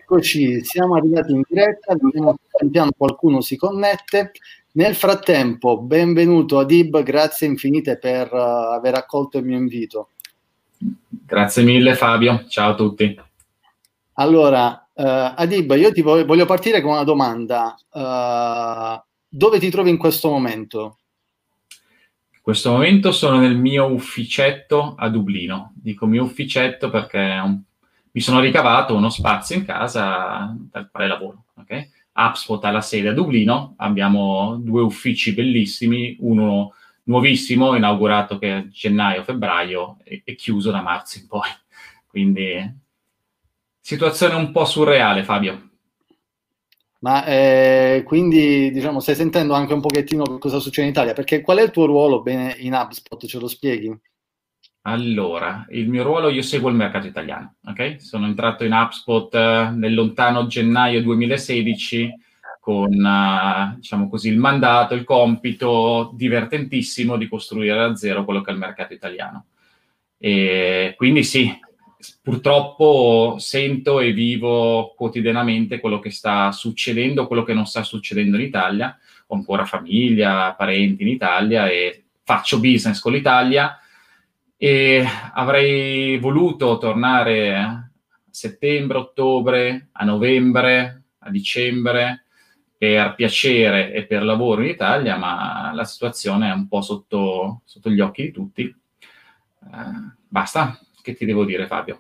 Eccoci, siamo arrivati in diretta, vediamo se pian piano qualcuno si connette. Nel frattempo, benvenuto Adib, grazie infinite per aver accolto il mio invito. Grazie mille Fabio, ciao a tutti. Allora, Adib, io ti voglio partire con una domanda. Dove ti trovi in questo momento? In questo momento sono nel mio ufficetto a Dublino. Dico mio ufficetto perché mi sono ricavato uno spazio in casa dal quale lavoro. Okay? HubSpot ha la sede a Dublino, abbiamo 2 uffici bellissimi, uno nuovissimo, inaugurato che è gennaio-febbraio e chiuso da marzo in poi. Quindi situazione un po' surreale, Fabio. Ma quindi, diciamo, stai sentendo anche un pochettino cosa succede in Italia? Perché qual è il tuo ruolo bene in HubSpot? Ce lo spieghi? Allora, il mio ruolo, io seguo il mercato italiano, ok? Sono entrato in HubSpot nel lontano gennaio 2016 con, diciamo così, il mandato, il compito divertentissimo di costruire da zero quello che è il mercato italiano. E quindi sì, purtroppo sento e vivo quotidianamente quello che sta succedendo, quello che non sta succedendo in Italia. Ho ancora famiglia, parenti in Italia e faccio business con l'Italia. E avrei voluto tornare a settembre, ottobre, a novembre, a dicembre per piacere e per lavoro in Italia, ma la situazione è un po' sotto gli occhi di tutti. Basta, che ti devo dire, Fabio?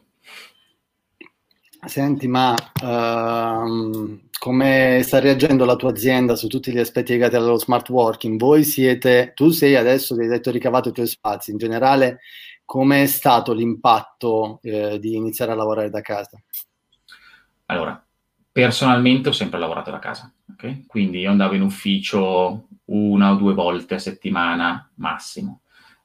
Senti, ma come sta reagendo la tua azienda su tutti gli aspetti legati allo smart working? Tu sei adesso che hai detto ricavato i tuoi spazi, in generale, come è stato l'impatto di iniziare a lavorare da casa? Allora, personalmente ho sempre lavorato da casa, ok? Quindi io andavo in ufficio 1 o 2 volte a settimana massimo.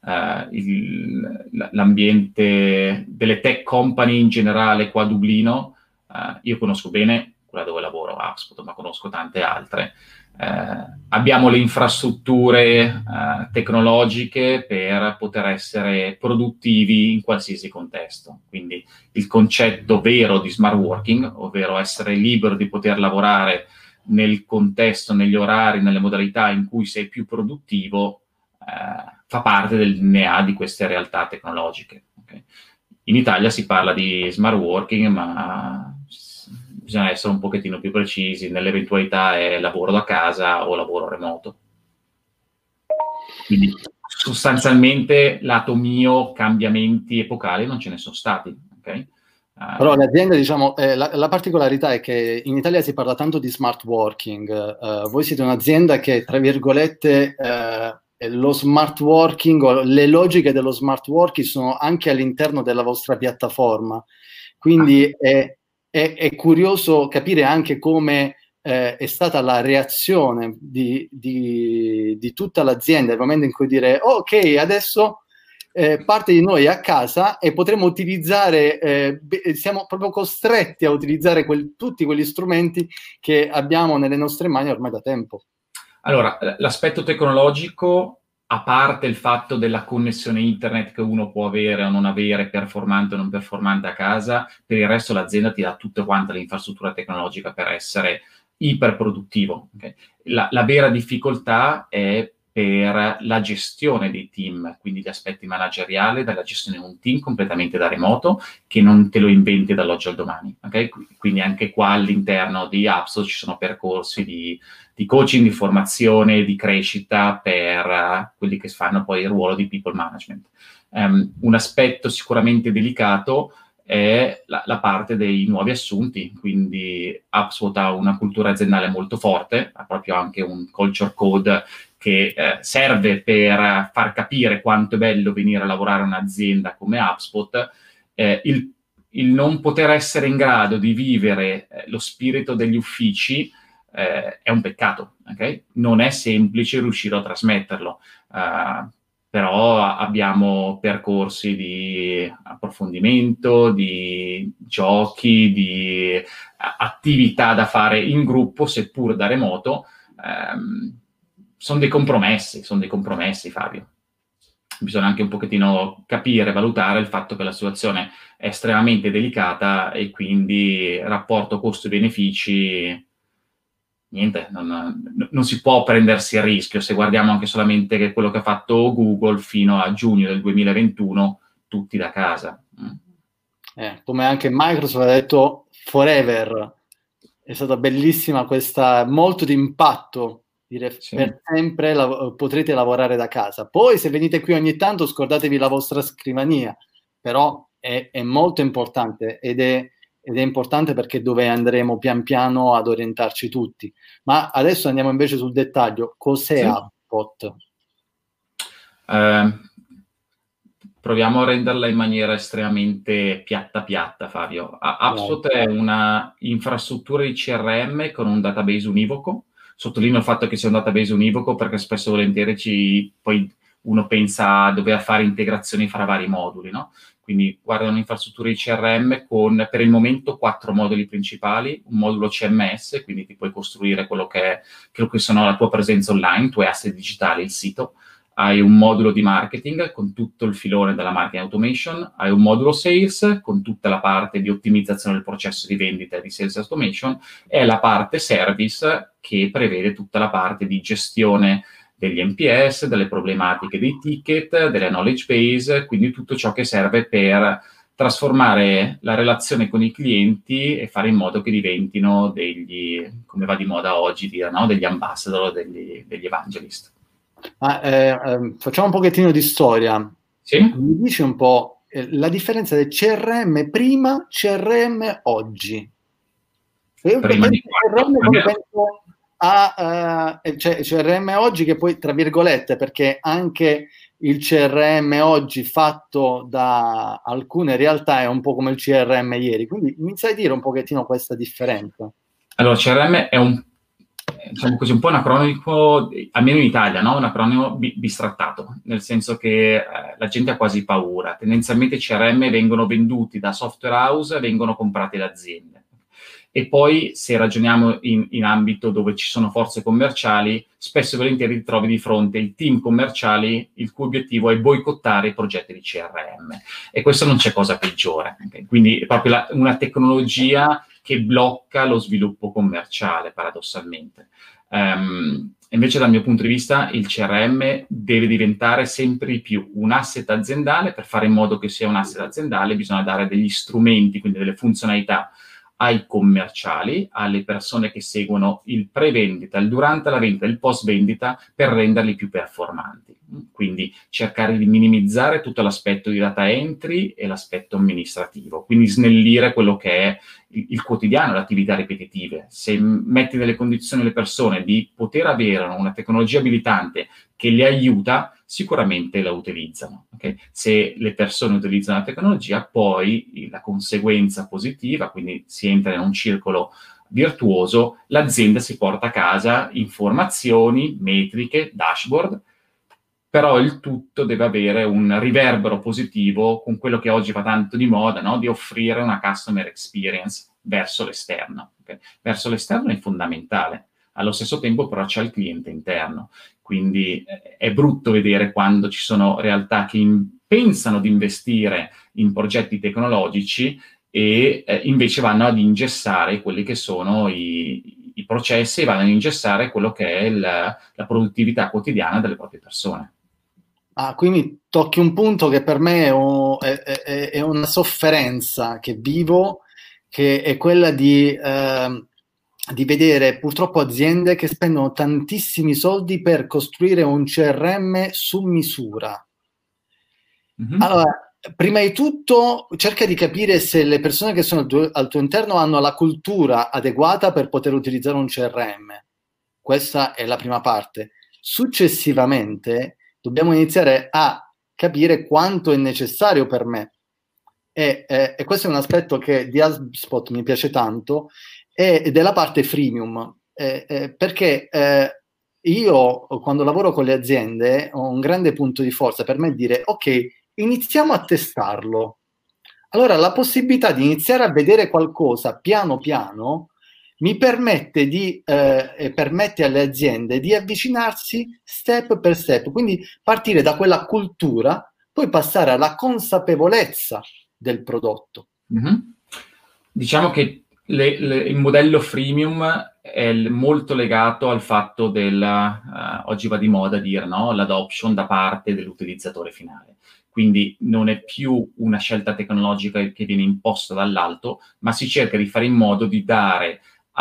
L'ambiente delle tech company in generale qua a Dublino, io conosco bene quella dove lavoro, HubSpot, ma conosco tante altre. Abbiamo le infrastrutture tecnologiche per poter essere produttivi in qualsiasi contesto. Quindi il concetto vero di smart working, ovvero essere libero di poter lavorare nel contesto, negli orari, nelle modalità in cui sei più produttivo, fa parte del DNA di queste realtà tecnologiche. Okay? In Italia si parla di smart working, ma bisogna essere un pochettino più precisi. Nell'eventualità è lavoro da casa o lavoro remoto. Quindi sostanzialmente lato mio cambiamenti epocali non ce ne sono stati. Okay? Però le aziende, diciamo, la particolarità è che in Italia si parla tanto di smart working. Voi siete un'azienda che, tra virgolette, lo smart working o le logiche dello smart working sono anche all'interno della vostra piattaforma. Quindi è curioso capire anche come è stata la reazione di tutta l'azienda nel momento in cui dire ok, adesso parte di noi a casa e potremo utilizzare, siamo proprio costretti a utilizzare tutti quegli strumenti che abbiamo nelle nostre mani ormai da tempo. Allora, l'aspetto tecnologico, a parte il fatto della connessione internet che uno può avere o non avere, performante o non performante a casa, per il resto l'azienda ti dà tutta quanta l'infrastruttura tecnologica per essere iperproduttivo. Okay? La vera difficoltà è per la gestione dei team, quindi gli aspetti manageriali, dalla gestione di un team completamente da remoto, che non te lo inventi dall'oggi al domani. Okay? Quindi anche qua all'interno di HubSpot ci sono percorsi di coaching, di formazione, di crescita per quelli che fanno poi il ruolo di people management. Un aspetto sicuramente delicato è la parte dei nuovi assunti, quindi HubSpot ha una cultura aziendale molto forte, ha proprio anche un culture code che serve per far capire quanto è bello venire a lavorare in un'azienda come HubSpot. Il non poter essere in grado di vivere lo spirito degli uffici è un peccato, okay? Non è semplice riuscire a trasmetterlo, però abbiamo percorsi di approfondimento, di giochi, di attività da fare in gruppo, seppur da remoto. Sono dei compromessi, Fabio. bisogna anche un pochettino capire, valutare il fatto che la situazione è estremamente delicata e quindi rapporto costi-benefici, niente, non si può prendersi il rischio. Se guardiamo anche solamente che quello che ha fatto Google fino a giugno del 2021, tutti da casa. Come anche Microsoft ha detto forever, è stata bellissima questa, molto di impatto, dire Sì. per sempre potrete lavorare da casa. Poi se venite qui ogni tanto scordatevi la vostra scrivania, però è molto importante ed è importante perché è dove andremo pian piano ad orientarci tutti. Ma adesso andiamo invece sul dettaglio. Cos'è Sì. HubSpot? Proviamo a renderla in maniera estremamente piatta, Fabio. HubSpot è una infrastruttura di CRM con un database univoco. Sottolineo il fatto che sia un database univoco perché spesso e volentieri poi uno pensa a dover fare integrazioni fra vari moduli, no? Quindi guarda un'infrastruttura di CRM con per il momento 4 moduli principali, un modulo CMS, quindi ti puoi costruire quello che sono la tua presenza online, i tuoi asset digitali, il sito. Hai un modulo di marketing con tutto il filone della marketing automation, hai un modulo sales con tutta la parte di ottimizzazione del processo di vendita e di sales automation e la parte service che prevede tutta la parte di gestione degli NPS, delle problematiche dei ticket, delle knowledge base, quindi tutto ciò che serve per trasformare la relazione con i clienti e fare in modo che diventino degli, come va di moda oggi dire, no? Degli ambassador, degli evangelist. Facciamo un pochettino di storia. Sì? Mi dici un po' la differenza del CRM prima, CRM oggi. Io Prima di CRM poi penso a cioè, CRM oggi che poi, tra virgolette, perché anche il CRM oggi fatto da alcune realtà è un po' come il CRM ieri. Quindi mi sai dire un pochettino questa differenza? Allora, CRM è diciamo così, un po' un acronimo, almeno in Italia, no? Un acronimo bistrattato, nel senso che la gente ha quasi paura. Tendenzialmente i CRM vengono venduti da software house, vengono comprati da aziende. E poi, se ragioniamo in ambito dove ci sono forze commerciali, spesso e volentieri ti trovi di fronte i team commerciali il cui obiettivo è boicottare i progetti di CRM. E questo non c'è cosa peggiore. Okay? Quindi è proprio una tecnologia che blocca lo sviluppo commerciale, paradossalmente. Invece, dal mio punto di vista, il CRM deve diventare sempre di più un asset aziendale. Per fare in modo che sia un asset aziendale, bisogna dare degli strumenti, quindi delle funzionalità ai commerciali, alle persone che seguono il pre-vendita, il durante la vendita, il post-vendita, per renderli più performanti. Quindi cercare di minimizzare tutto l'aspetto di data entry e l'aspetto amministrativo, quindi snellire quello che è il quotidiano, le attività ripetitive. Se metti nelle condizioni le persone di poter avere una tecnologia abilitante che li aiuta, sicuramente la utilizzano. Okay? Se le persone utilizzano la tecnologia, poi la conseguenza positiva, quindi si entra in un circolo virtuoso, l'azienda si porta a casa informazioni, metriche, dashboard, però il tutto deve avere un riverbero positivo con quello che oggi va tanto di moda, no? Di offrire una customer experience verso l'esterno. Okay? Verso l'esterno è fondamentale, allo stesso tempo però c'è il cliente interno, quindi è brutto vedere quando ci sono realtà che pensano di investire in progetti tecnologici e invece vanno ad ingessare quelli che sono i processi e vanno ad ingessare quello che è la produttività quotidiana delle proprie persone. Qui mi tocchi un punto che per me è una sofferenza che vivo, che è quella di vedere purtroppo aziende che spendono tantissimi soldi per costruire un CRM su misura. Mm-hmm. Allora, prima di tutto cerca di capire se le persone che sono al tuo interno hanno la cultura adeguata per poter utilizzare un CRM. Questa è la prima parte. Successivamente dobbiamo iniziare a capire quanto è necessario per me. E questo è un aspetto che di HubSpot mi piace tanto, ed è la parte freemium, perché io quando lavoro con le aziende ho un grande punto di forza per me dire ok, iniziamo a testarlo. Allora la possibilità di iniziare a vedere qualcosa piano piano mi permette permette alle aziende di avvicinarsi step per step, quindi partire da quella cultura, poi passare alla consapevolezza del prodotto. Mm-hmm. Diciamo che il modello freemium è molto legato al fatto oggi va di moda dire, no? L'adoption da parte dell'utilizzatore finale. Quindi non è più una scelta tecnologica che viene imposta dall'alto, ma si cerca di fare in modo di dare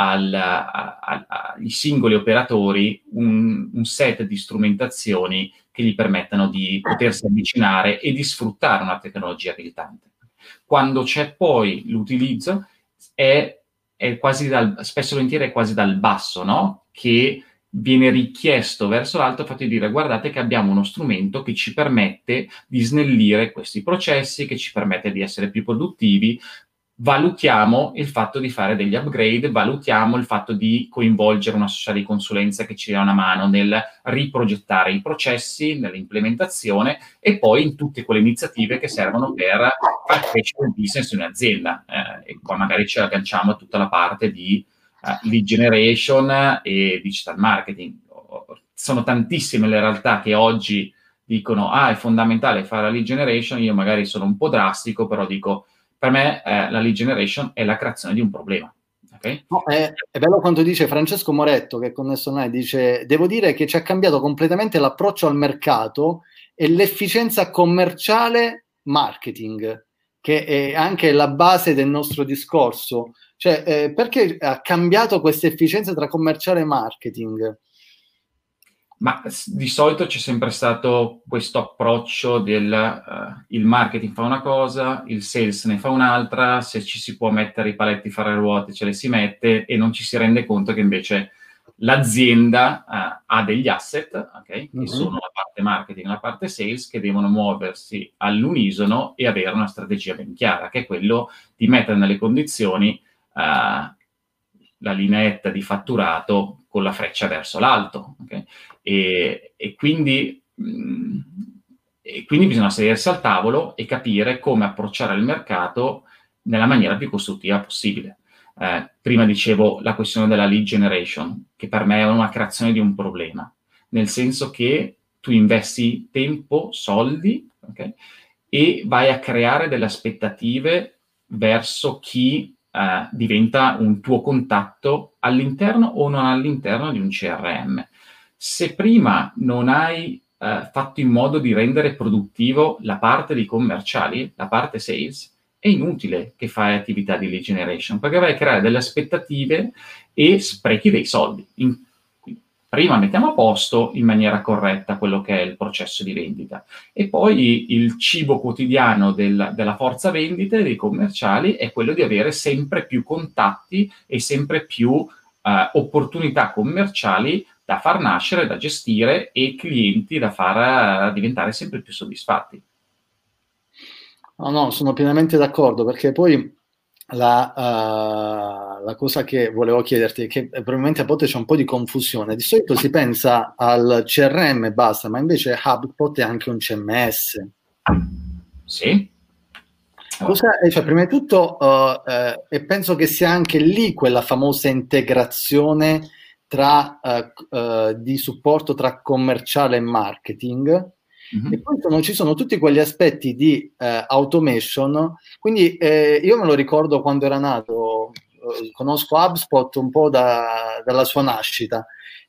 agli singoli operatori un set di strumentazioni che gli permettano di potersi avvicinare e di sfruttare una tecnologia abilitante. Quando c'è poi l'utilizzo, è quasi spesso e volentieri è quasi dal basso, no? Che viene richiesto verso l'alto il fatto di dire: guardate che abbiamo uno strumento che ci permette di snellire questi processi, che ci permette di essere più produttivi, valutiamo il fatto di fare degli upgrade, valutiamo il fatto di coinvolgere una società di consulenza che ci dia una mano nel riprogettare i processi, nell'implementazione e poi in tutte quelle iniziative che servono per far crescere il business di un'azienda. E qua magari ci agganciamo a tutta la parte di lead generation e digital marketing. Sono tantissime le realtà che oggi dicono è fondamentale fare la lead generation. Io magari sono un po' drastico, però dico, per me la lead generation è la creazione di un problema. Okay? No, è bello quanto dice Francesco Moretto, che è connesso a noi, dice: devo dire che ci ha cambiato completamente l'approccio al mercato e l'efficienza commerciale marketing, che è anche la base del nostro discorso. Cioè, perché ha cambiato questa efficienza tra commerciale e marketing? Ma di solito c'è sempre stato questo approccio del il marketing fa una cosa, il sales ne fa un'altra, se ci si può mettere i paletti, fare le ruote, ce le si mette, e non ci si rende conto che invece l'azienda ha degli asset, okay, che sono la parte marketing e la parte sales, che devono muoversi all'unisono e avere una strategia ben chiara, che è quello di mettere nelle condizioni la lineetta di fatturato con la freccia verso l'alto. Okay? E quindi bisogna sedersi al tavolo e capire come approcciare il mercato nella maniera più costruttiva possibile. Prima dicevo la questione della lead generation, che per me è una creazione di un problema, nel senso che tu investi tempo, soldi, okay? E vai a creare delle aspettative verso chi diventa un tuo contatto all'interno o non all'interno di un CRM. Se prima non hai fatto in modo di rendere produttivo la parte di commerciali, la parte sales, è inutile che fai attività di lead generation, perché vai a creare delle aspettative e sprechi dei soldi. Prima mettiamo a posto in maniera corretta quello che è il processo di vendita, e poi il cibo quotidiano della forza vendite dei commerciali è quello di avere sempre più contatti e sempre più opportunità commerciali da far nascere, da gestire, e clienti da far diventare sempre più soddisfatti. No, sono pienamente d'accordo, perché poi la cosa che volevo chiederti è che probabilmente a volte c'è un po' di confusione. Di solito si pensa al CRM e basta, ma invece HubSpot è anche un CMS. Sì. Cioè, prima di tutto, e penso che sia anche lì quella famosa integrazione di supporto tra commerciale e marketing. Mm-hmm. E poi ci sono tutti quegli aspetti di automation. Quindi io me lo ricordo quando era nato, conosco HubSpot un po' dalla sua nascita,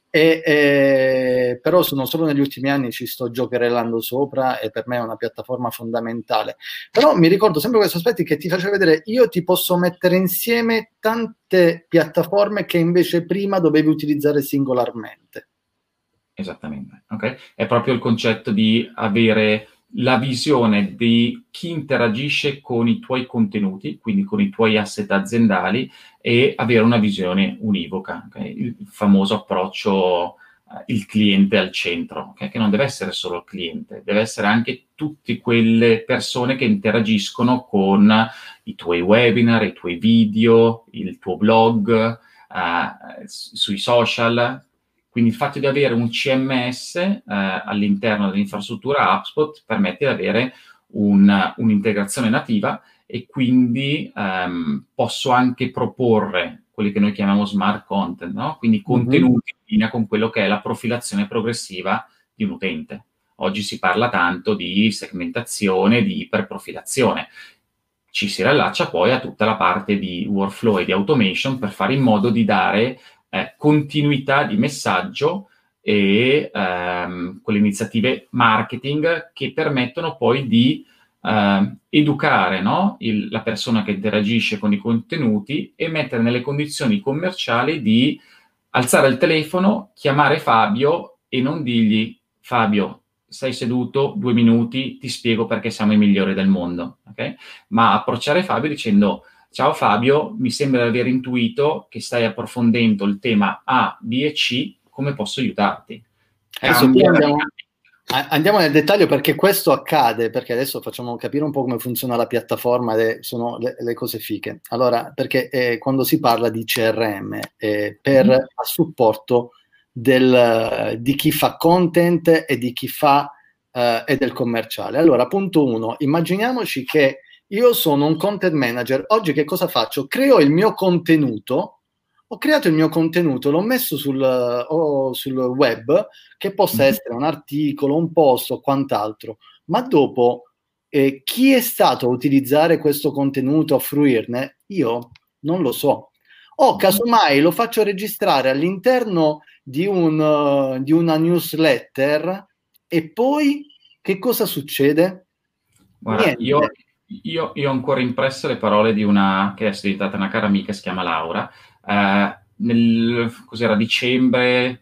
però sono solo negli ultimi anni ci sto giocherellando sopra, e per me è una piattaforma fondamentale. Però mi ricordo sempre questi aspetti che ti faceva vedere: io ti posso mettere insieme tante piattaforme che invece prima dovevi utilizzare singolarmente. Esattamente, ok? È proprio il concetto di avere la visione di chi interagisce con i tuoi contenuti, quindi con i tuoi asset aziendali, e avere una visione univoca, okay? Il famoso approccio il cliente al centro, okay? Che non deve essere solo il cliente, deve essere anche tutte quelle persone che interagiscono con i tuoi webinar, i tuoi video, il tuo blog, sui social. Quindi il fatto di avere un CMS all'interno dell'infrastruttura HubSpot permette di avere un'integrazione nativa, e quindi posso anche proporre quelli che noi chiamiamo smart content, no? Quindi contenuti in linea con quello che è la profilazione progressiva di un utente. Oggi si parla tanto di segmentazione, di iperprofilazione. Ci si riallaccia poi a tutta la parte di workflow e di automation per fare in modo di dare continuità di messaggio e quelle iniziative marketing che permettono poi di educare, no? La persona che interagisce con i contenuti e mettere nelle condizioni commerciali di alzare il telefono, chiamare Fabio e non dirgli: Fabio, stai seduto 2 minuti, ti spiego perché siamo i migliori del mondo, ok? Ma approcciare Fabio dicendo: ciao Fabio, mi sembra di aver intuito che stai approfondendo il tema A, B e C, come posso aiutarti? Adesso qui Cambia andiamo nel dettaglio, perché questo accade, perché adesso facciamo capire un po' come funziona la piattaforma ed sono le cose fiche. Allora, perché quando si parla di CRM a supporto di chi fa content e di chi fa e del commerciale. Allora, punto 1, immaginiamoci che io sono un content manager. Oggi che cosa faccio? Creo il mio contenuto. Ho creato il mio contenuto, l'ho messo sul web, che possa essere un articolo, un post o quant'altro, ma dopo chi è stato a utilizzare questo contenuto, a fruirne, io non lo so. O casomai lo faccio registrare all'interno di una newsletter, e poi che cosa succede? Guarda, Niente. io ho ancora impresse le parole di una che è diventata una cara amica, si chiama Laura, cos'era, dicembre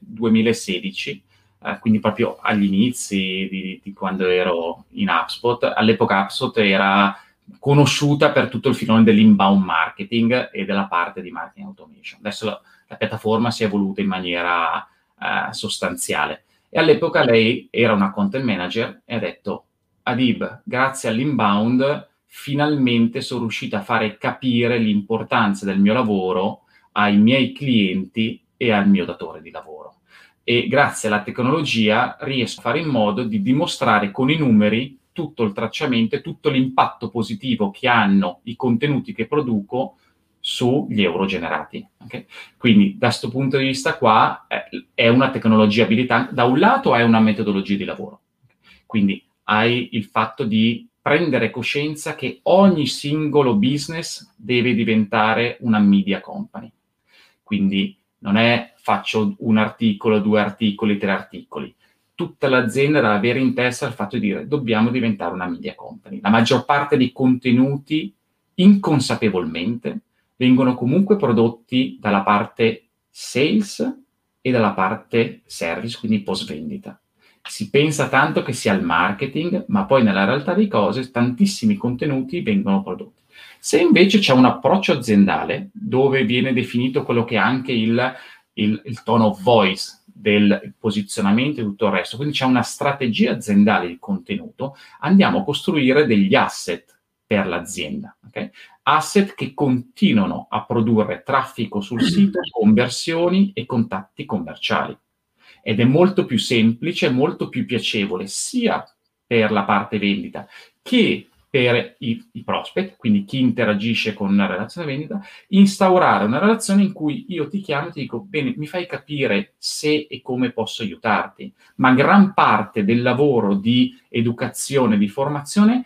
2016, quindi proprio agli inizi di quando ero in HubSpot. All'epoca HubSpot era conosciuta per tutto il filone dell'inbound marketing e della parte di marketing automation. Adesso la piattaforma si è evoluta in maniera sostanziale. E all'epoca lei era una content manager e ha detto: Adib, grazie all'inbound, finalmente sono riuscita a fare capire l'importanza del mio lavoro ai miei clienti e al mio datore di lavoro. E grazie alla tecnologia riesco a fare in modo di dimostrare con i numeri tutto il tracciamento e tutto l'impatto positivo che hanno i contenuti che produco sugli euro generati. Okay? Quindi da questo punto di vista qua è una tecnologia abilitante. Da un lato è una metodologia di lavoro. Quindi hai il fatto di prendere coscienza che ogni singolo business deve diventare una media company. Quindi non è faccio un articolo, 2 articoli, 3 articoli. Tutta l'azienda deve avere in testa il fatto di dire: dobbiamo diventare una media company. La maggior parte dei contenuti, inconsapevolmente, vengono comunque prodotti dalla parte sales e dalla parte service, quindi post vendita. Si pensa tanto che sia il marketing, ma poi nella realtà dei cose tantissimi contenuti vengono prodotti. Se invece c'è un approccio aziendale dove viene definito quello che è anche il tone of voice del posizionamento e tutto il resto, quindi c'è una strategia aziendale di contenuto, andiamo a costruire degli asset per l'azienda, okay? Asset che continuano a produrre traffico sul sito, conversioni e contatti commerciali. Ed è molto più semplice, molto più piacevole sia per la parte vendita che per i prospect, quindi chi interagisce con una relazione vendita, instaurare una relazione in cui io ti chiamo e ti dico: bene, mi fai capire se e come posso aiutarti. Ma gran parte del lavoro di educazione, di formazione,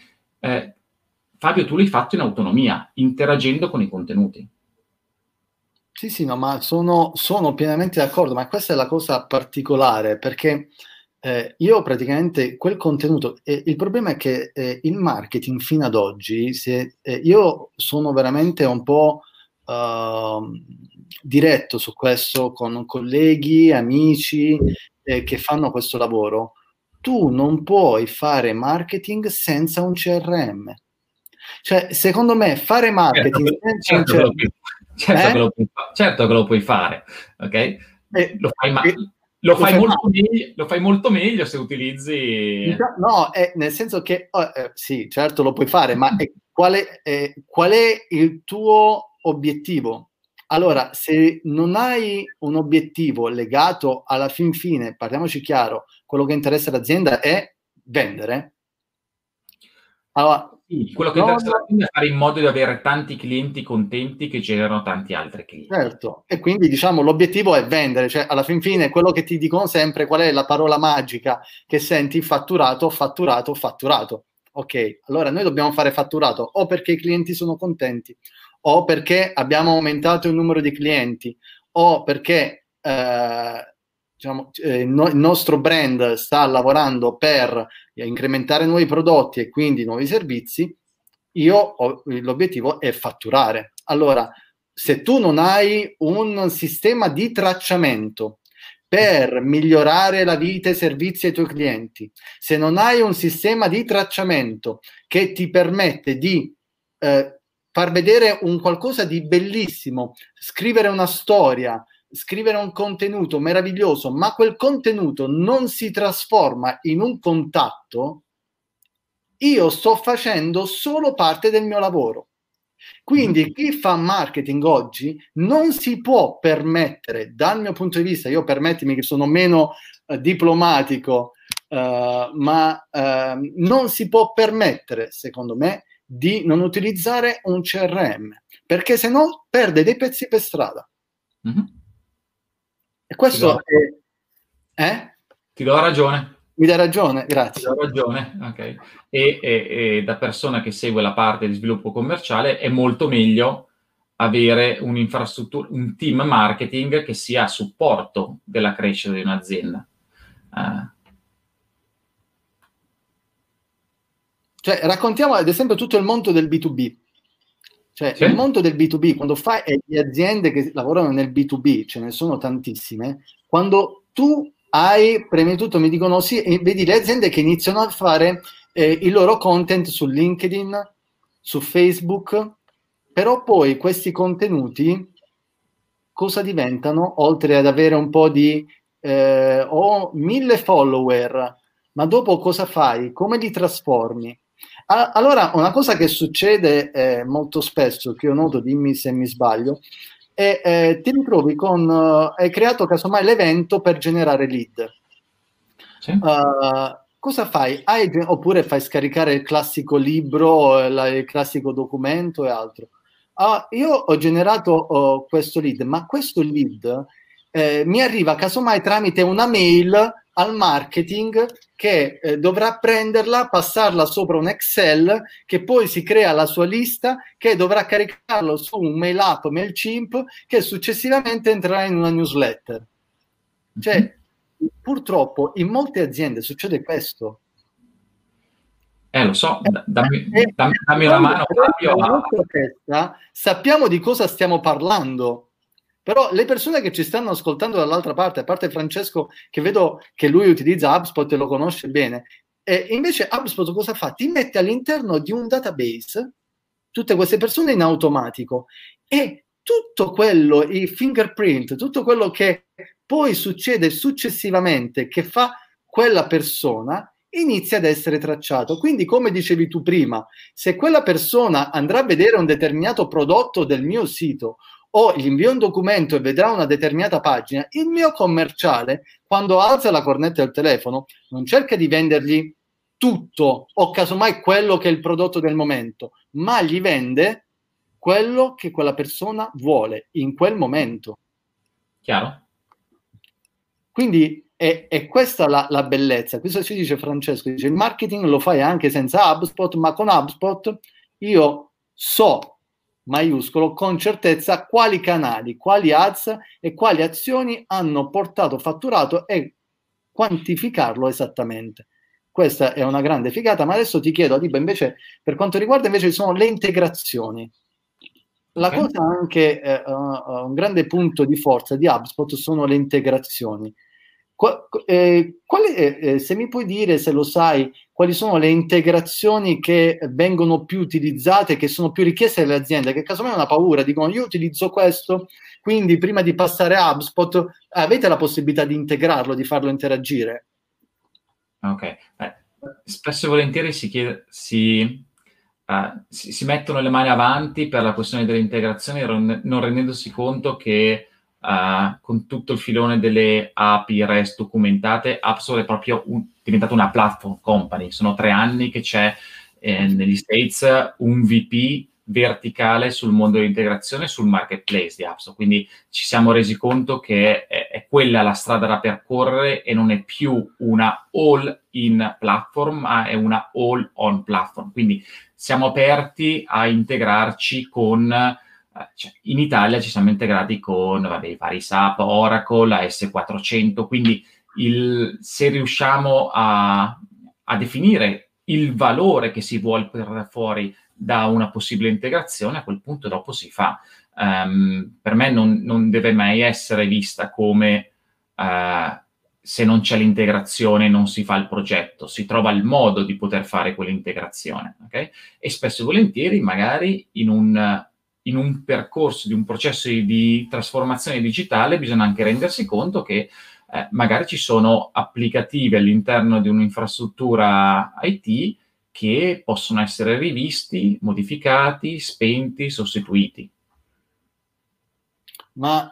Fabio, tu l'hai fatto in autonomia, interagendo con i contenuti. Sì, sì, no, ma sono pienamente d'accordo, ma questa è la cosa particolare, perché io praticamente quel contenuto, il problema è che il marketing fino ad oggi, io sono veramente un po' diretto su questo con colleghi, amici che fanno questo lavoro. Tu non puoi fare marketing senza un CRM. Cioè, secondo me, fare marketing senza un CRM... Certo che lo puoi fare, ok? Lo fai molto meglio se utilizzi... No, nel senso che sì, certo lo puoi fare, ma qual è il tuo obiettivo? Allora, se non hai un obiettivo legato alla fin fine, parliamoci chiaro, quello che interessa l'azienda è vendere. Allora, sì, quello che interessa all'azienda è fare in modo di avere tanti clienti contenti che generano tanti altri clienti. certo, e quindi diciamo l'obiettivo è vendere, cioè alla fin fine quello che ti dicono sempre, qual è la parola magica che senti? Fatturato, fatturato, fatturato. Ok, allora noi dobbiamo fare fatturato o perché i clienti sono contenti, o perché abbiamo aumentato il numero di clienti, o perché diciamo, il nostro brand sta lavorando per incrementare nuovi prodotti e quindi nuovi servizi. L'obiettivo è fatturare. Allora, se tu non hai un sistema di tracciamento per migliorare la vita e i servizi ai tuoi clienti, se non hai un sistema di tracciamento che ti permette di far vedere un qualcosa di bellissimo, scrivere una storia, scrivere un contenuto meraviglioso, ma quel contenuto non si trasforma in un contatto, io sto facendo solo parte del mio lavoro. Quindi chi fa marketing oggi non si può permettere, dal mio punto di vista, io permettimi che sono meno diplomatico, ma non si può permettere, secondo me, di non utilizzare un CRM, perché se no perde dei pezzi per strada. Mm-hmm. E questo Ti do ragione. Mi dai ragione, grazie. Ti do ragione, ok. E da persona che segue la parte di sviluppo commerciale è molto meglio avere un'infrastruttura, un team marketing che sia a supporto della crescita di un'azienda. Cioè, raccontiamo ad esempio tutto il mondo del B2B. Cioè, Sì? il mondo del B2B, quando fai le aziende che lavorano nel B2B, ce ne sono tantissime, quando tu hai, prima di tutto mi dicono sì, e vedi le aziende che iniziano a fare il loro content su LinkedIn, su Facebook, però poi questi contenuti cosa diventano? Oltre ad avere un po' di ho 1000 follower, ma dopo cosa fai? Come li trasformi? Allora, una cosa che succede molto spesso, che io noto, dimmi se mi sbaglio, è ti ritrovi con, hai creato casomai l'evento per generare lead. Sì. Cosa fai? Oppure fai scaricare il classico libro, il classico documento e altro. Io ho generato questo lead, ma questo lead mi arriva casomai tramite una mail al marketing che dovrà prenderla, passarla sopra un Excel, che poi si crea la sua lista, che dovrà caricarlo su un mail app MailChimp, che successivamente entrerà in una newsletter. Cioè, purtroppo in molte aziende succede questo. Lo so, dammi una mano, Fabio. Nella nostra testa sappiamo di cosa stiamo parlando, però le persone che ci stanno ascoltando dall'altra parte, a parte Francesco, che vedo che lui utilizza HubSpot e lo conosce bene, e invece HubSpot cosa fa? Ti mette all'interno di un database tutte queste persone in automatico e tutto quello, i fingerprint, tutto quello che poi succede successivamente che fa quella persona inizia ad essere tracciato. Quindi, come dicevi tu prima, se quella persona andrà a vedere un determinato prodotto del mio sito o gli invio un documento e vedrà una determinata pagina, il mio commerciale, quando alza la cornetta del telefono, non cerca di vendergli tutto o casomai quello che è il prodotto del momento, ma gli vende quello che quella persona vuole in quel momento. Chiaro? Quindi è questa la bellezza. Questo ci dice Francesco, dice il marketing lo fai anche senza HubSpot, ma con HubSpot io so, maiuscolo, con certezza quali canali, quali ads e quali azioni hanno portato fatturato e quantificarlo esattamente. Questa è una grande figata, ma adesso ti chiedo, Adiba, invece, per quanto riguarda invece sono le integrazioni. La cosa anche, un grande punto di forza di HubSpot sono le integrazioni. Se mi puoi dire, se lo sai, quali sono le integrazioni che vengono più utilizzate, che sono più richieste dalle aziende, che casomai hanno una paura, dicono io utilizzo questo, quindi prima di passare a HubSpot avete la possibilità di integrarlo, di farlo interagire? Ok. Spesso e volentieri si mettono le mani avanti per la questione delle integrazioni, non rendendosi conto che con tutto il filone delle API REST documentate, HubSpot è proprio diventato una platform company. Sono 3 anni che c'è negli States un VP verticale sul mondo dell'integrazione, sul marketplace di HubSpot. Quindi ci siamo resi conto che è quella la strada da percorrere e non è più una all-in platform, ma è una all-on platform. Quindi siamo aperti a integrarci con... cioè, in Italia ci siamo integrati con i vari SAP, Oracle, AS400, quindi se riusciamo a definire il valore che si vuole portare fuori da una possibile integrazione, a quel punto dopo si fa. Per me non deve mai essere vista come se non c'è l'integrazione non si fa il progetto, si trova il modo di poter fare quell'integrazione, ok? E spesso e volentieri magari in un percorso, di un processo di trasformazione digitale, bisogna anche rendersi conto che magari ci sono applicativi all'interno di un'infrastruttura IT che possono essere rivisti, modificati, spenti, sostituiti. Ma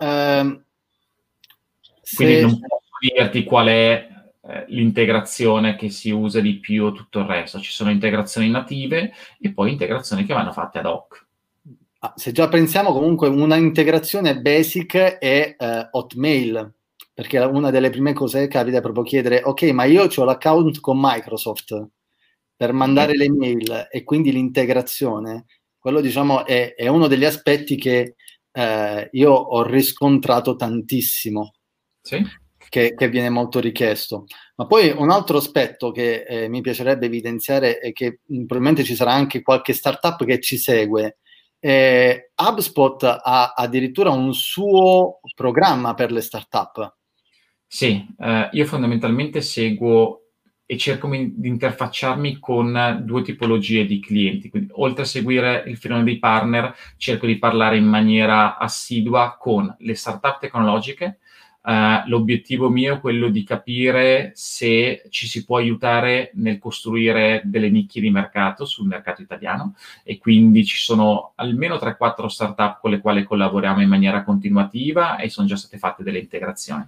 quindi non posso dirti qual è l'integrazione che si usa di più o tutto il resto. Ci sono integrazioni native e poi integrazioni che vanno fatte ad hoc. Se già pensiamo, comunque una integrazione basic è Hotmail, perché una delle prime cose che capita è proprio chiedere: ok, ma io ho l'account con Microsoft per mandare le mail, e quindi l'integrazione, quello diciamo è uno degli aspetti che io ho riscontrato tantissimo, sì, che viene molto richiesto. Ma poi un altro aspetto che mi piacerebbe evidenziare è che probabilmente ci sarà anche qualche startup che ci segue. HubSpot ha addirittura un suo programma per le startup. Sì, io fondamentalmente seguo e cerco di interfacciarmi con due tipologie di clienti. Quindi, oltre a seguire il filone dei partner, cerco di parlare in maniera assidua con le startup tecnologiche. L'obiettivo mio è quello di capire se ci si può aiutare nel costruire delle nicchie di mercato sul mercato italiano, e quindi ci sono almeno 3-4 startup con le quali collaboriamo in maniera continuativa e sono già state fatte delle integrazioni.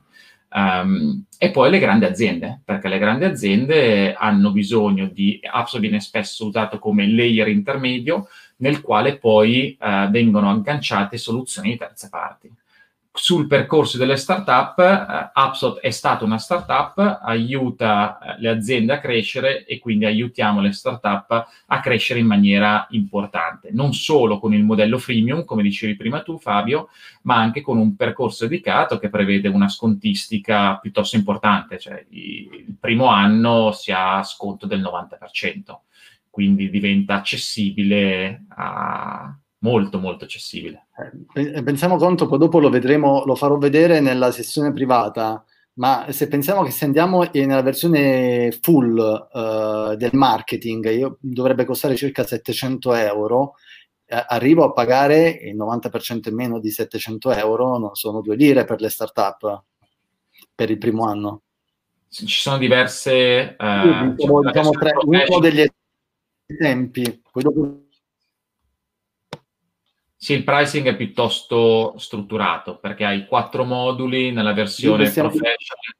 E poi le grandi aziende, perché le grandi aziende hanno bisogno di... HubSpot viene spesso usato come layer intermedio nel quale poi vengono agganciate soluzioni di terze parti. Sul percorso delle startup, HubSpot è stata una startup, aiuta le aziende a crescere e quindi aiutiamo le startup a crescere in maniera importante, non solo con il modello freemium, come dicevi prima tu Fabio, ma anche con un percorso dedicato che prevede una scontistica piuttosto importante, cioè il primo anno si ha sconto del 90%, quindi diventa accessibile molto molto accessibile. Pensiamo conto, poi dopo lo vedremo, lo farò vedere nella sessione privata, ma se pensiamo che se andiamo nella versione full del marketing, dovrebbe costare circa 700 euro, arrivo a pagare il 90% in meno di 700 euro, non sono 2 lire per le startup per il primo anno. Ci sono diverse... diciamo uno degli esempi, poi dopo... Sì, il pricing è piuttosto strutturato perché hai 4 moduli nella versione professional.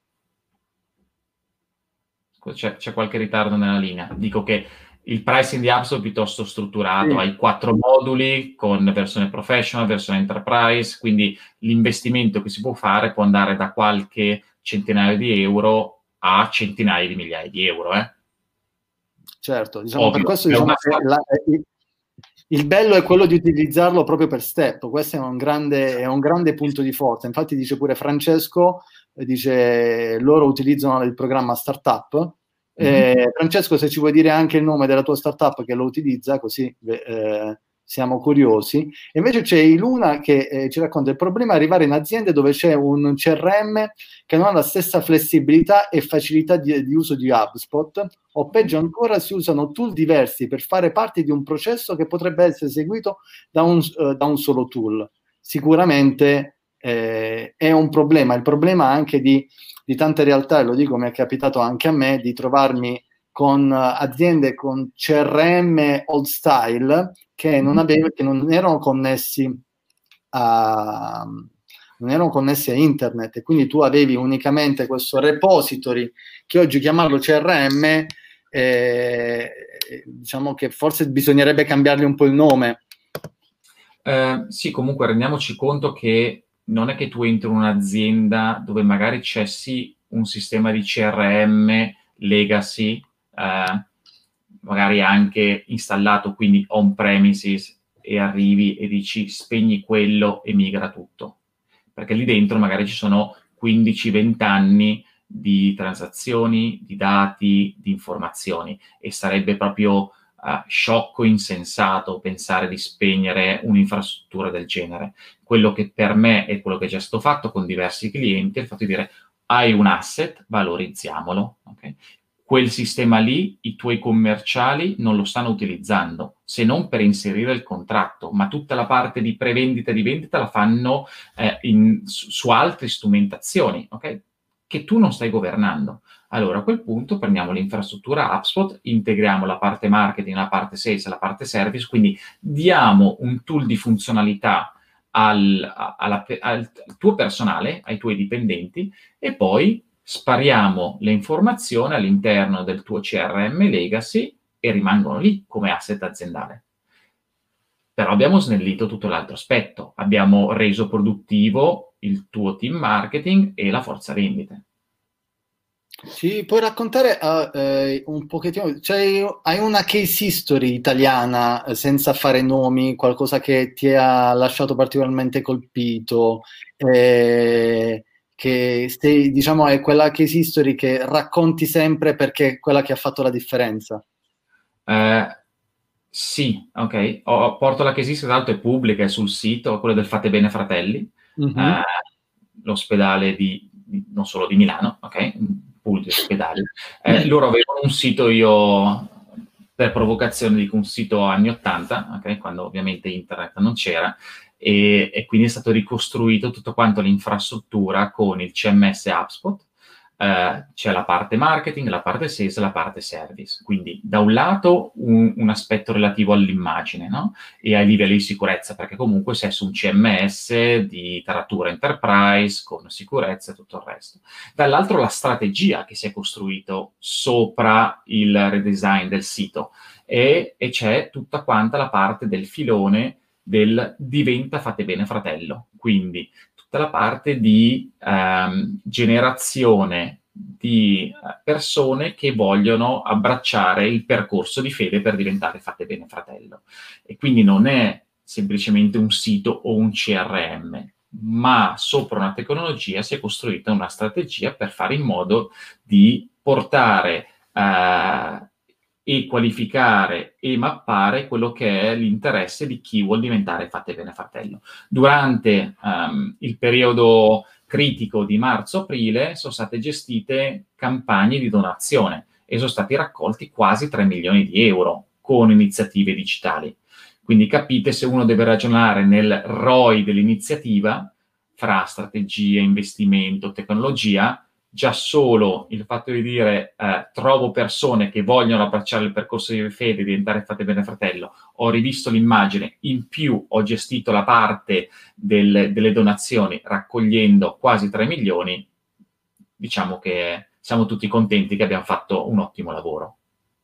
C'è qualche ritardo nella linea. Dico che il pricing di HubSpot è piuttosto strutturato. Sì. Hai 4 moduli con versione professional, versione enterprise, quindi l'investimento che si può fare può andare da qualche centinaio di euro a centinaia di migliaia di euro. Certo, diciamo, per questo diciamo che il bello è quello di utilizzarlo proprio per step. Questo è un grande punto di forza. Infatti dice pure Francesco, dice loro utilizzano il programma Startup. Francesco, se ci vuoi dire anche il nome della tua startup che lo utilizza, così siamo curiosi. E invece c'è Iluna che ci racconta: il problema è arrivare in aziende dove c'è un CRM che non ha la stessa flessibilità e facilità di uso di HubSpot, o peggio ancora si usano tool diversi per fare parte di un processo che potrebbe essere eseguito da un solo tool. Sicuramente è un problema. Il problema anche di tante realtà, e lo dico, mi è capitato anche a me, di trovarmi con aziende con CRM old style che non erano connessi a internet, e quindi tu avevi unicamente questo repository che oggi chiamarlo CRM diciamo che forse bisognerebbe cambiargli un po' il nome. Sì, comunque rendiamoci conto che non è che tu entri in un'azienda dove magari c'è sì un sistema di CRM legacy, magari anche installato, quindi on premises, e arrivi e dici spegni quello e migra tutto. Perché lì dentro magari ci sono 15-20 anni di transazioni, di dati, di informazioni, e sarebbe proprio sciocco, insensato pensare di spegnere un'infrastruttura del genere. Quello che per me è quello che è già stato fatto con diversi clienti è il fatto di dire: hai un asset, valorizziamolo, okay? Quel sistema lì, i tuoi commerciali non lo stanno utilizzando, se non per inserire il contratto, ma tutta la parte di prevendita e di vendita la fanno su altre strumentazioni, ok? Che tu non stai governando. Allora, a quel punto prendiamo l'infrastruttura HubSpot, integriamo la parte marketing, la parte sales, la parte service, quindi diamo un tool di funzionalità al tuo personale, ai tuoi dipendenti, e poi spariamo le informazioni all'interno del tuo CRM legacy e rimangono lì come asset aziendale. Però abbiamo snellito tutto l'altro aspetto, abbiamo reso produttivo il tuo team marketing e la forza vendite. Ci puoi raccontare un pochettino, cioè, hai una case history italiana, senza fare nomi, qualcosa che ti ha lasciato particolarmente colpito, che diciamo è quella case history che racconti sempre perché è quella che ha fatto la differenza? Sì, ok. Porto la case history, tra l'altro è pubblica, è sul sito, quella del Fate Bene Fratelli, Mhm. l'ospedale non solo di Milano, ok? Un pool di ospedali. Loro avevano un sito, io per provocazione dico un sito anni 80, ok? Quando ovviamente internet non c'era, e quindi è stato ricostruito tutto quanto l'infrastruttura con il CMS HubSpot. C'è la parte marketing, la parte sales, la parte service. Quindi da un lato un aspetto relativo all'immagine, no? E ai livelli di sicurezza, perché comunque sei su un CMS di taratura enterprise con sicurezza e tutto il resto. Dall'altro la strategia che si è costruito sopra il redesign del sito, e c'è tutta quanta la parte del filone del diventa Fate Bene Fratello. Quindi tutta la parte di generazione di persone che vogliono abbracciare il percorso di fede per diventare Fate Bene Fratello. E quindi non è semplicemente un sito o un CRM, ma sopra una tecnologia si è costruita una strategia per fare in modo di portare e qualificare e mappare quello che è l'interesse di chi vuol diventare Fate Bene Fratello. Durante il periodo critico di marzo-aprile sono state gestite campagne di donazione e sono stati raccolti quasi 3 milioni di euro con iniziative digitali. Quindi capite, se uno deve ragionare nel ROI dell'iniziativa, fra strategia, investimento, tecnologia, già solo il fatto di dire trovo persone che vogliono abbracciare il percorso di fede e diventare Fate Bene Fratello, ho rivisto l'immagine, in più ho gestito la parte delle donazioni raccogliendo quasi 3 milioni, diciamo che siamo tutti contenti che abbiamo fatto un ottimo lavoro.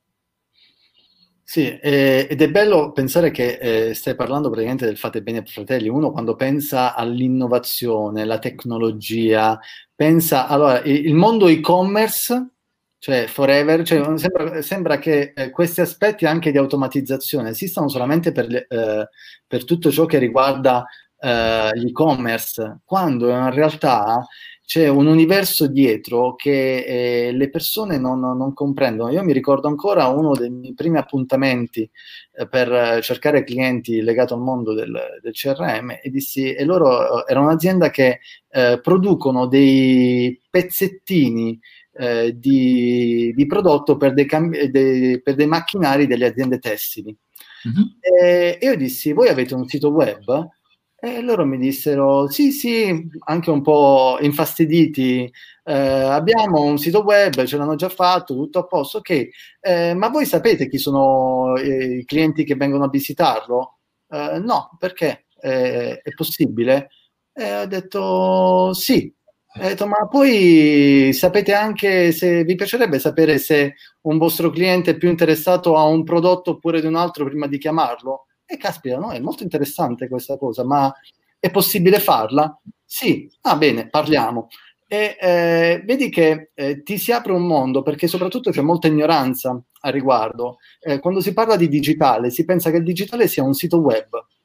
Sì, ed è bello pensare che stai parlando praticamente del Fate Bene Fratelli. Uno quando pensa all'innovazione, alla tecnologia, pensa allora il mondo e-commerce, cioè forever, cioè, sembra che questi aspetti anche di automatizzazione esistano solamente per tutto ciò che riguarda l'e-commerce, quando in realtà c'è un universo dietro che le persone non comprendono. Io mi ricordo ancora uno dei miei primi appuntamenti per cercare clienti legato al mondo del CRM e loro era un'azienda che producono dei pezzettini di prodotto per dei macchinari delle aziende tessili. Mm-hmm. E io dissi, voi avete un sito web? E loro mi dissero, sì, sì, anche un po' infastiditi, abbiamo un sito web, ce l'hanno già fatto, tutto a posto, ok, ma voi sapete chi sono i clienti che vengono a visitarlo? No, perché? È possibile? E ho detto sì. Ho detto, ma poi sapete anche se vi piacerebbe sapere se un vostro cliente è più interessato a un prodotto oppure di un altro prima di chiamarlo? E caspita, no? È molto interessante questa cosa, ma è possibile farla? Sì, ah bene, parliamo. E vedi che ti si apre un mondo perché soprattutto c'è molta ignoranza a riguardo. Quando si parla di digitale, si pensa che il digitale sia un sito web.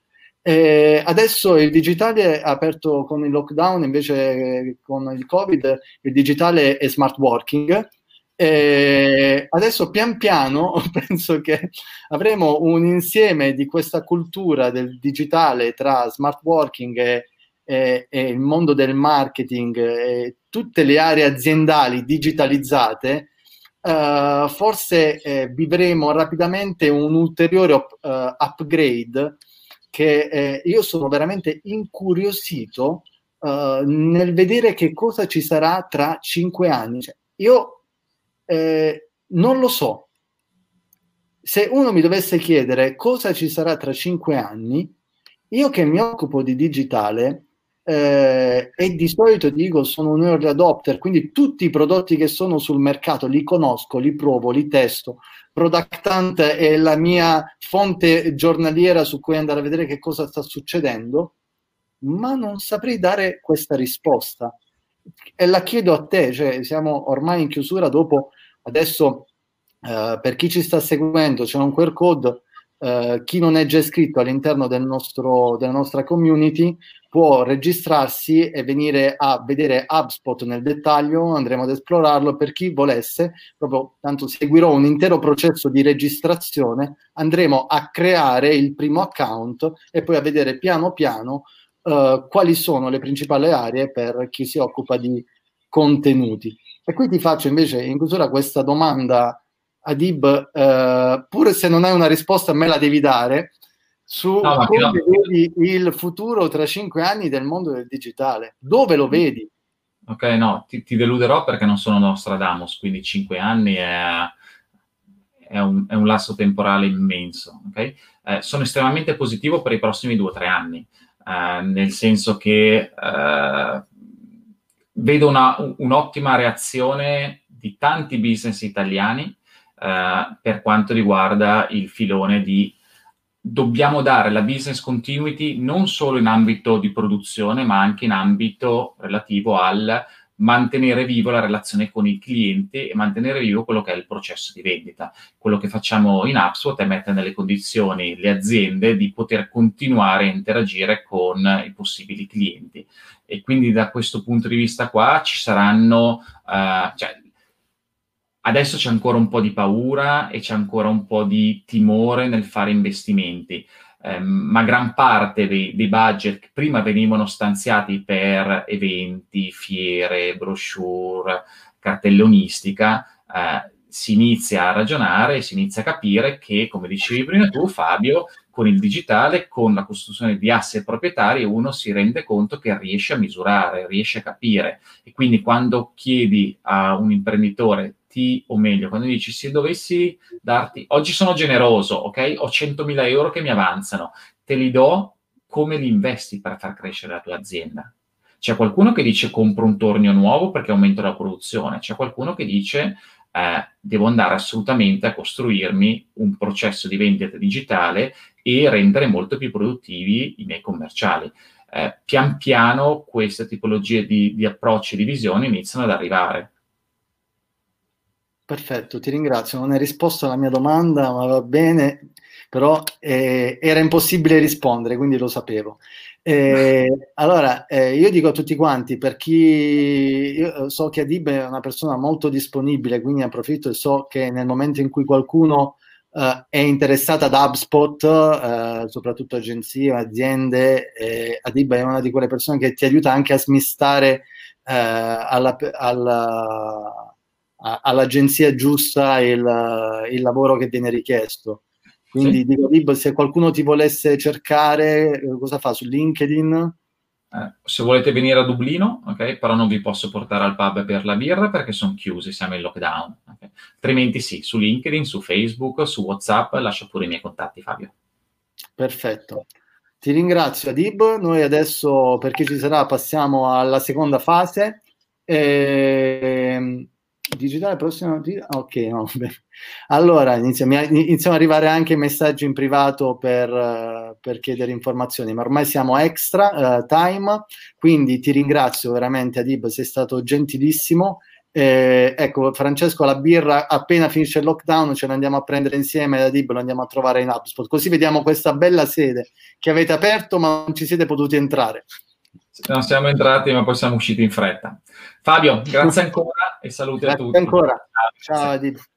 Adesso il digitale è aperto con il lockdown, invece con il Covid, il digitale è smart working. Adesso pian piano penso che avremo un insieme di questa cultura del digitale tra smart working e il mondo del marketing e tutte le aree aziendali digitalizzate. Forse vivremo rapidamente un ulteriore upgrade che io sono veramente incuriosito nel vedere che cosa ci sarà tra 5 anni. Cioè, io non lo so. Se uno mi dovesse chiedere cosa ci sarà tra 5 anni, io che mi occupo di digitale e di solito dico sono un early adopter, quindi tutti i prodotti che sono sul mercato li conosco, li provo, li testo. Product Hunt è la mia fonte giornaliera su cui andare a vedere che cosa sta succedendo, ma non saprei dare questa risposta. E la chiedo a te, cioè siamo ormai in chiusura dopo, adesso per chi ci sta seguendo c'è un QR code, chi non è già iscritto all'interno della nostra community può registrarsi e venire a vedere HubSpot nel dettaglio, andremo ad esplorarlo per chi volesse, proprio tanto seguirò un intero processo di registrazione, andremo a creare il primo account e poi a vedere piano piano quali sono le principali aree per chi si occupa di contenuti. E qui ti faccio invece in chiusura questa domanda, Adib, pure se non hai una risposta me la devi dare, su No, ma come vedi il futuro tra 5 anni del mondo del digitale. Dove lo vedi? ok, no, ti deluderò perché non sono Nostradamus, quindi 5 anni è un lasso temporale immenso. Okay? Sono estremamente positivo per i prossimi 2 o 3 anni, nel senso che vedo un'ottima reazione di tanti business italiani per quanto riguarda il filone di dobbiamo dare la business continuity non solo in ambito di produzione, ma anche in ambito relativo al mantenere vivo la relazione con il cliente e mantenere vivo quello che è il processo di vendita. Quello che facciamo in HubSpot è mettere nelle condizioni le aziende di poter continuare a interagire con i possibili clienti. E quindi da questo punto di vista qua ci saranno... adesso c'è ancora un po' di paura e c'è ancora un po' di timore nel fare investimenti, ma gran parte dei budget che prima venivano stanziati per eventi, fiere, brochure, cartellonistica, si inizia a ragionare e si inizia a capire che, come dicevi prima tu, Fabio, con il digitale, con la costruzione di asset proprietari, uno si rende conto che riesce a misurare, riesce a capire. E quindi quando chiedi a un imprenditore, o meglio, quando dici se dovessi darti, oggi sono generoso, ok? Ho 100.000 euro che mi avanzano, te li do, come li investi per far crescere la tua azienda? C'è qualcuno che dice compro un tornio nuovo perché aumento la produzione, c'è qualcuno che dice devo andare assolutamente a costruirmi un processo di vendita digitale e rendere molto più produttivi i miei commerciali. Pian piano queste tipologie di approcci e di visioni iniziano ad arrivare. Perfetto, ti ringrazio. Non hai risposto alla mia domanda, ma va bene, però era impossibile rispondere, quindi lo sapevo. Allora, io dico a tutti quanti, per chi io so che Adib è una persona molto disponibile, quindi approfitto e so che nel momento in cui qualcuno è interessata ad HubSpot, soprattutto agenzie, aziende, Adib è una di quelle persone che ti aiuta anche a smistare all'agenzia giusta il lavoro che viene richiesto. Quindi Sì? dico, Lib, se qualcuno ti volesse cercare, cosa fa su LinkedIn? Se volete venire a Dublino, ok, però non vi posso portare al pub per la birra perché sono chiusi, siamo in lockdown. Okay? Altrimenti sì, su LinkedIn, su Facebook, su WhatsApp, lascio pure i miei contatti, Fabio. Perfetto. Ti ringrazio, Adib. Noi adesso, per chi ci sarà, passiamo alla seconda fase. Digitale prossimo, ok, no, beh. Allora iniziamo ad arrivare anche messaggi in privato per chiedere informazioni, ma ormai siamo extra time, quindi ti ringrazio veramente, Adib, sei stato gentilissimo. Ecco, Francesco, la birra appena finisce il lockdown ce la andiamo a prendere insieme, Adib, lo andiamo a trovare in HubSpot, così vediamo questa bella sede che avete aperto ma non ci siete potuti entrare. Non siamo entrati, ma poi siamo usciti in fretta. Fabio, grazie ancora e saluti a tutti. Ancora. Ciao, Adib.